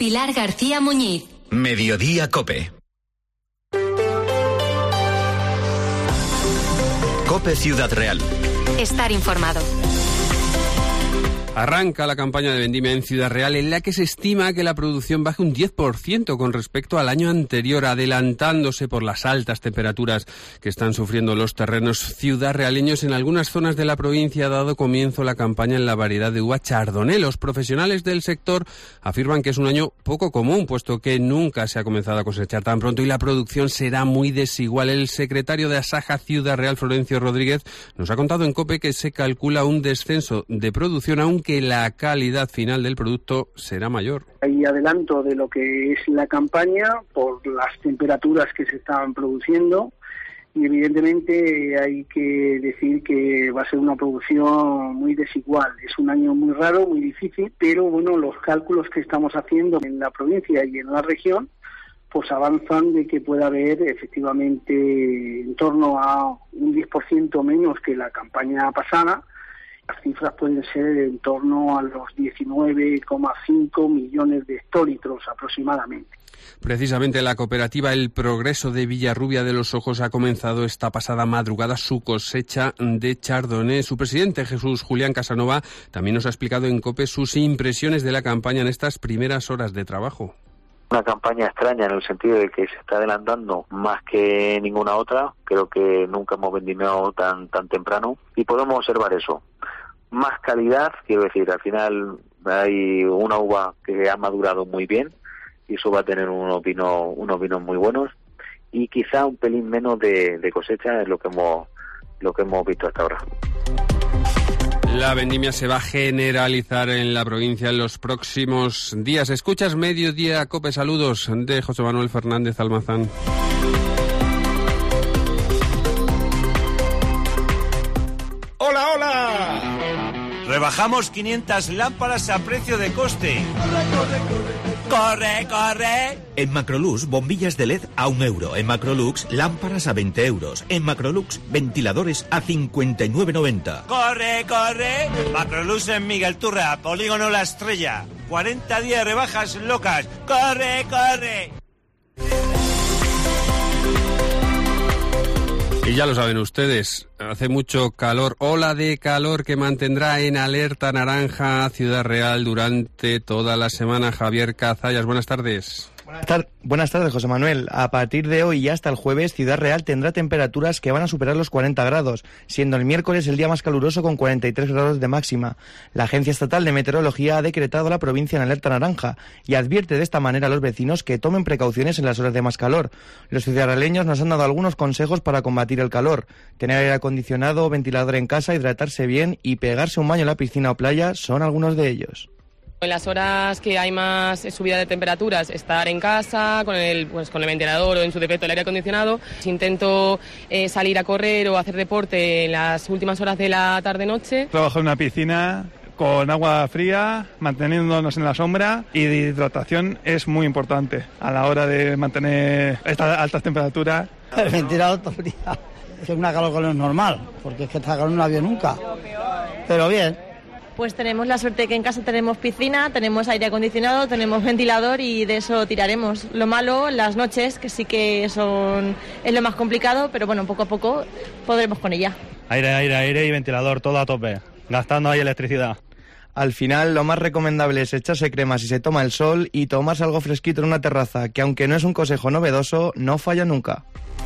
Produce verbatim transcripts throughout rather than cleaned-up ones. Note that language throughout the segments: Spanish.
Pilar García Muñiz. Mediodía COPE. COPE Ciudad Real. Estar informado. Arranca la campaña de vendimia en Ciudad Real, en la que se estima que la producción baje un diez por ciento con respecto al año anterior, adelantándose por las altas temperaturas que están sufriendo los terrenos ciudadrealeños. En algunas zonas de la provincia ha dado comienzo la campaña en la variedad de uva Chardonnay. Los profesionales del sector afirman que es un año poco común, puesto que nunca se ha comenzado a cosechar tan pronto y la producción será muy desigual. El secretario de Asaja Ciudad Real, Florencio Rodríguez, nos ha contado en COPE que se calcula un descenso de producción, aunque que la calidad final del producto será mayor. Hay adelanto de lo que es la campaña por las temperaturas que se estaban produciendo y evidentemente hay que decir que va a ser una producción muy desigual. Es un año muy raro, muy difícil, pero bueno, los cálculos que estamos haciendo en la provincia y en la región pues avanzan de que pueda haber efectivamente en torno a un diez por ciento menos que la campaña pasada. Las cifras pueden ser en torno a los diecinueve coma cinco millones de hectolitros aproximadamente. Precisamente la cooperativa El Progreso de Villarrubia de los Ojos ha comenzado esta pasada madrugada su cosecha de Chardonnay. Su presidente, Jesús Julián Casanova, también nos ha explicado en COPE sus impresiones de la campaña en estas primeras horas de trabajo. Una campaña extraña en el sentido de que se está adelantando más que ninguna otra. Creo que nunca hemos vendimiado tan tan temprano y podemos observar eso. Más calidad, quiero decir, al final hay una uva que ha madurado muy bien y eso va a tener unos vinos, unos vinos muy buenos y quizá un pelín menos de, de cosecha es lo que hemos lo que hemos visto hasta ahora. La vendimia se va a generalizar en la provincia en los próximos días. Escuchas Mediodía COPE. Saludos de José Manuel Fernández Almazán. ¡Hola, hola! Rebajamos quinientas lámparas a precio de coste. ¡Corre, corre, corre! En Macrolux, bombillas de L E D a un euro. En Macrolux, lámparas a veinte euros. En Macrolux, ventiladores a cincuenta y nueve noventa. ¡Corre, corre! Macrolux en Miguel Turra, Polígono La Estrella. cuarenta días de rebajas locas. ¡Corre, corre! Y ya lo saben ustedes, hace mucho calor, ola de calor que mantendrá en alerta naranja Ciudad Real durante toda la semana. Javier Cazallas, buenas tardes. Buenas, tar- buenas tardes, José Manuel. A partir de hoy y hasta el jueves, Ciudad Real tendrá temperaturas que van a superar los cuarenta grados, siendo el miércoles el día más caluroso con cuarenta y tres grados de máxima. La Agencia Estatal de Meteorología ha decretado a la provincia en alerta naranja y advierte de esta manera a los vecinos que tomen precauciones en las horas de más calor. Los ciudadrealeños nos han dado algunos consejos para combatir el calor: tener aire acondicionado, ventilador en casa, hidratarse bien y pegarse un baño en la piscina o playa son algunos de ellos. En las horas que hay más subida de temperaturas, estar en casa con el, pues, con el ventilador o en su defecto el aire acondicionado. Si intento eh, salir a correr o hacer deporte en las últimas horas de la tarde-noche. Trabajo en una piscina con agua fría, manteniéndonos en la sombra, y de hidratación es muy importante a la hora de mantener estas altas temperaturas. El ventilador todo el día. Es una calor que no es normal, porque es que esta calor no la había nunca. Pero bien. Pues tenemos la suerte de que en casa tenemos piscina, tenemos aire acondicionado, tenemos ventilador y de eso tiraremos. Lo malo, las noches, que sí que son es lo más complicado, pero bueno, poco a poco podremos con ella. Aire, aire, aire y ventilador, todo a tope, gastando ahí electricidad. Al final, lo más recomendable es echarse crema si se toma el sol y tomarse algo fresquito en una terraza, que aunque no es un consejo novedoso, no falla nunca.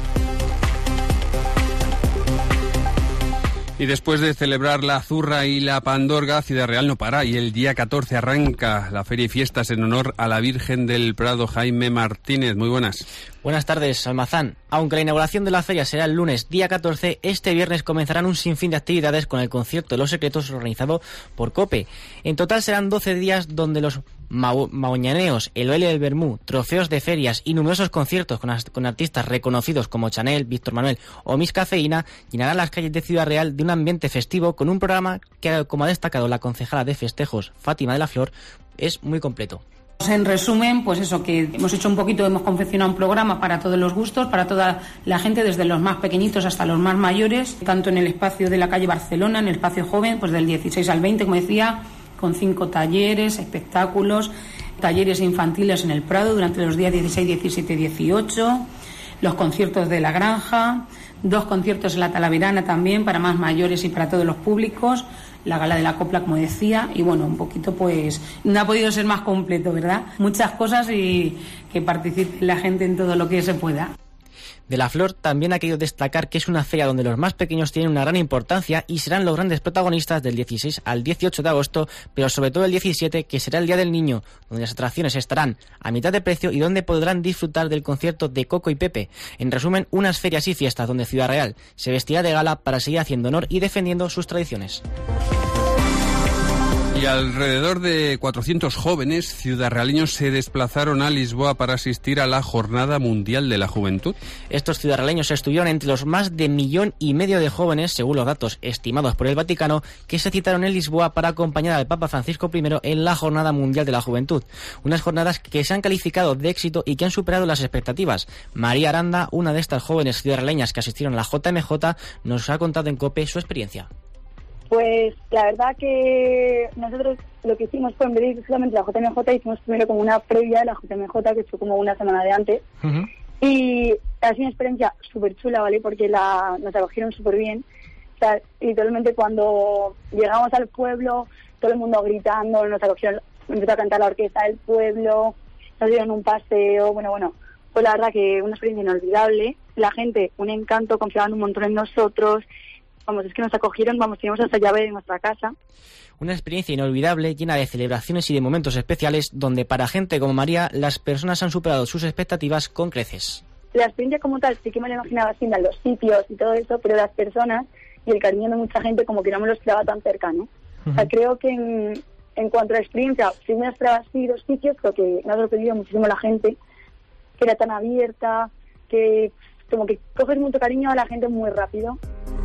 Y después de celebrar la Zurra y la Pandorga, Ciudad Real no para y el día catorce arranca la Feria y Fiestas en honor a la Virgen del Prado. Jaime Martínez, muy buenas. Buenas tardes, Almazán. Aunque la inauguración de la feria será el lunes día catorce, este viernes comenzarán un sinfín de actividades con el concierto de los secretos organizado por COPE. En total serán doce días donde los mau- maoñaneos, el baile del vermú, trofeos de ferias y numerosos conciertos con, as- con artistas reconocidos como Chanel, Víctor Manuel o Miss Cafeína llenarán las calles de Ciudad Real de un ambiente festivo con un programa que, como ha destacado la concejala de festejos, Fátima de la Flor, es muy completo. En resumen, pues eso, que hemos hecho un poquito, hemos confeccionado un programa para todos los gustos, para toda la gente, desde los más pequeñitos hasta los más mayores, tanto en el espacio de la calle Barcelona, en el espacio joven, pues del dieciséis al veinte, como decía, con cinco talleres, espectáculos, talleres infantiles en el Prado durante los días dieciséis, diecisiete y dieciocho, los conciertos de la Granja, dos conciertos en la Talaverana también para más mayores y para todos los públicos, la Gala de la Copla, como decía, y bueno, un poquito pues no ha podido ser más completo, ¿verdad? Muchas cosas y que participe la gente en todo lo que se pueda. De la Flor también ha querido destacar que es una feria donde los más pequeños tienen una gran importancia y serán los grandes protagonistas del dieciséis al dieciocho de agosto, pero sobre todo el diecisiete, que será el Día del Niño, donde las atracciones estarán a mitad de precio y donde podrán disfrutar del concierto de Coco y Pepe. En resumen, unas ferias y fiestas donde Ciudad Real se vestirá de gala para seguir haciendo honor y defendiendo sus tradiciones. Y alrededor de cuatrocientos jóvenes ciudadraleños se desplazaron a Lisboa para asistir a la Jornada Mundial de la Juventud. Estos ciudadraleños estuvieron entre los más de millón y medio de jóvenes, según los datos estimados por el Vaticano, que se citaron en Lisboa para acompañar al Papa Francisco primero en la Jornada Mundial de la Juventud. Unas jornadas que se han calificado de éxito y que han superado las expectativas. María Aranda, una de estas jóvenes ciudadraleñas que asistieron a la J M J, nos ha contado en COPE su experiencia. Pues la verdad que nosotros lo que hicimos fue, en vez de ir solamente la J M J, hicimos primero como una previa de la J M J, que fue como una semana de antes. Uh-huh. Y ha sido una experiencia súper chula, ¿vale? Porque la, nos acogieron súper bien. O sea, literalmente cuando llegamos al pueblo, todo el mundo gritando, nos acogieron, empezó a cantar la orquesta del pueblo, nos dieron un paseo, bueno, bueno. Pues la verdad que una experiencia inolvidable. La gente, un encanto, confiaban un montón en nosotros. Vamos, es que nos acogieron, vamos, teníamos hasta llave de nuestra casa. Una experiencia inolvidable, llena de celebraciones y de momentos especiales, donde para gente como María, las personas han superado sus expectativas con creces. La experiencia como tal, sí que me la imaginaba así, los sitios y todo eso, pero las personas y el cariño de mucha gente como que no me lo esperaba tan cercano. Uh-huh. O sea, creo que en, en cuanto a la experiencia, sí me esperaba así los sitios, pero que me ha sorprendido muchísimo la gente, que era tan abierta, que como que coges mucho cariño a la gente muy rápido.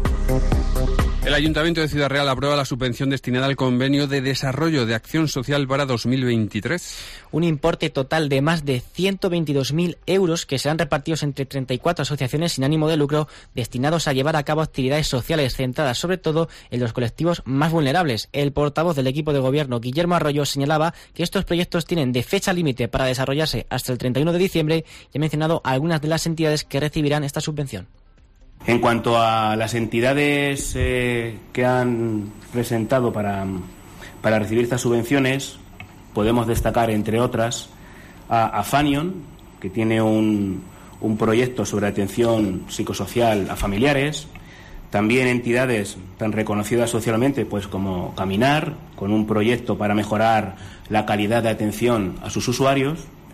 El Ayuntamiento de Ciudad Real aprueba la subvención destinada al Convenio de Desarrollo de Acción Social para dos mil veintitrés. Un importe total de más de ciento veintidós mil euros que serán repartidos entre treinta y cuatro asociaciones sin ánimo de lucro destinados a llevar a cabo actividades sociales centradas sobre todo en los colectivos más vulnerables. El portavoz del equipo de gobierno, Guillermo Arroyo, señalaba que estos proyectos tienen de fecha límite para desarrollarse hasta el treinta y uno de diciembre y ha mencionado algunas de las entidades que recibirán esta subvención. En cuanto a las entidades eh, que han presentado para, para recibir estas subvenciones, podemos destacar, entre otras, a, a Fanion, que tiene un, un proyecto sobre atención psicosocial a familiares, también entidades tan reconocidas socialmente pues como Caminar, con un proyecto para mejorar la calidad de atención a sus usuarios,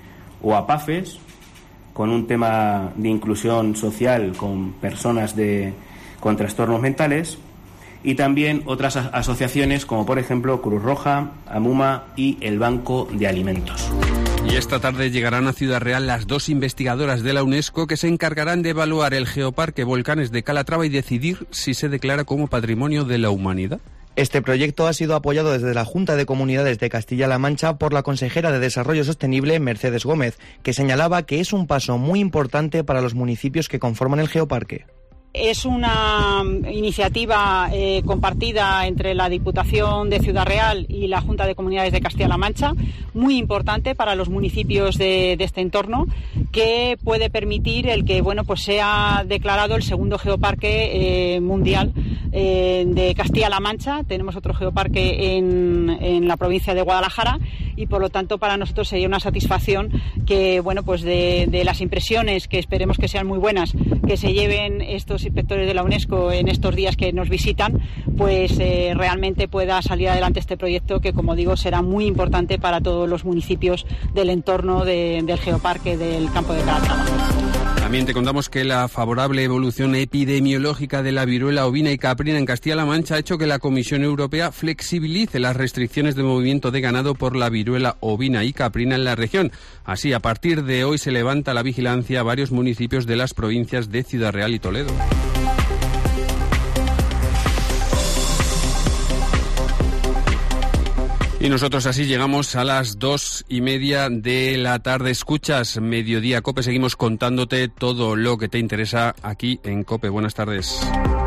o a PAFES, con un tema de inclusión social con personas de, con trastornos mentales, y también otras a- asociaciones como por ejemplo Cruz Roja, AMUMA y el Banco de Alimentos. Y esta tarde llegarán a Ciudad Real las dos investigadoras de la UNESCO que se encargarán de evaluar el geoparque Volcanes de Calatrava y decidir si se declara como Patrimonio de la Humanidad. Este proyecto ha sido apoyado desde la Junta de Comunidades de Castilla-La Mancha por la consejera de Desarrollo Sostenible, Mercedes Gómez, que señalaba que es un paso muy importante para los municipios que conforman el geoparque. Es una iniciativa eh, compartida entre la Diputación de Ciudad Real y la Junta de Comunidades de Castilla-La Mancha, muy importante para los municipios de, de este entorno, que puede permitir el que bueno pues sea declarado el segundo geoparque eh, mundial eh, de Castilla-La Mancha. Tenemos otro geoparque en, en la provincia de Guadalajara y por lo tanto para nosotros sería una satisfacción que bueno pues de, de las impresiones, que esperemos que sean muy buenas, que se lleven estos inspectores de la UNESCO en estos días que nos visitan, pues eh, realmente pueda salir adelante este proyecto que, como digo, será muy importante para todos los municipios del entorno de, del geoparque del Campo de Calatrava. También te contamos que la favorable evolución epidemiológica de la viruela ovina y caprina en Castilla-La Mancha ha hecho que la Comisión Europea flexibilice las restricciones de movimiento de ganado por la viruela ovina y caprina en la región. Así, a partir de hoy se levanta la vigilancia a varios municipios de las provincias de Ciudad Real y Toledo. Y nosotros así llegamos a las dos y media de la tarde. Escuchas Mediodía COPE. Seguimos contándote todo lo que te interesa aquí en COPE. Buenas tardes.